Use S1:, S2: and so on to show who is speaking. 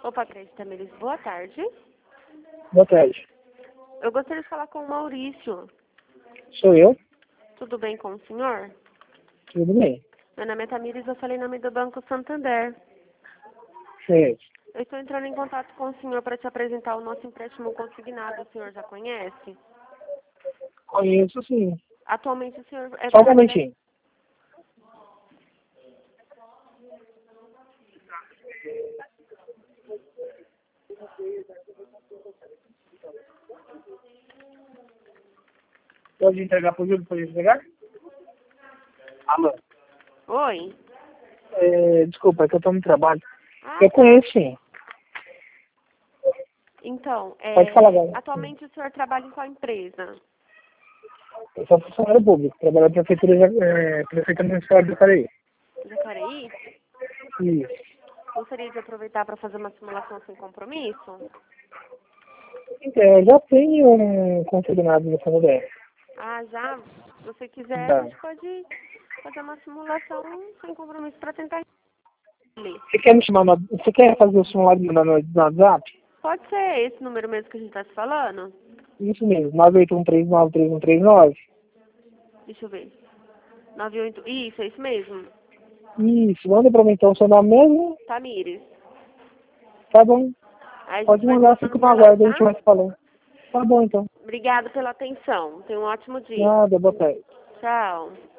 S1: Opa, Crédito Tamires, boa tarde.
S2: Boa tarde.
S1: Eu gostaria de falar com o Maurício.
S2: Sou eu?
S1: Tudo bem com o senhor?
S2: Tudo bem.
S1: Meu nome é Tamires, eu falei em nome do Banco Santander.
S2: Certo.
S1: Eu estou entrando em contato com o senhor para te apresentar o nosso empréstimo consignado. O senhor já conhece?
S2: Conheço sim.
S1: Atualmente o senhor é
S2: Só um momentinho. Pode entregar para o Júlio? Pode entregar? Alô?
S1: Oi?
S2: Desculpa, é que eu estou no trabalho.
S1: Ah,
S2: Eu conheço sim.
S1: então,
S2: Pode falar agora.
S1: atualmente o senhor trabalha em qual empresa?
S2: Eu sou funcionário público. Trabalho na Prefeitura Municipal de Jacareí.
S1: Jacareí?
S2: Isso.
S1: Gostaria de aproveitar para fazer uma simulação sem compromisso?
S2: Então, eu já tenho um consignado no Santander.
S1: Ah, já? Se você quiser,
S2: Tá.
S1: a gente pode fazer uma simulação sem compromisso para tentar entender.
S2: Você quer me chamar Você quer fazer o simulado no WhatsApp?
S1: Pode ser esse número mesmo que a gente está se falando?
S2: Isso mesmo, 981393139.
S1: Deixa eu ver. 98. Isso, é isso mesmo.
S2: Isso, manda pra mim então o seu nome mesmo.
S1: Tamires.
S2: Tá bom.
S1: Aí a
S2: Pode
S1: gente vai
S2: mandar,
S1: conversando
S2: fico no
S1: por lá,
S2: aguardo, a gente
S1: tá?
S2: vai se falando. Tá bom então.
S1: Obrigada pela atenção. Tenha um ótimo dia.
S2: Nada, boa tarde.
S1: Tchau.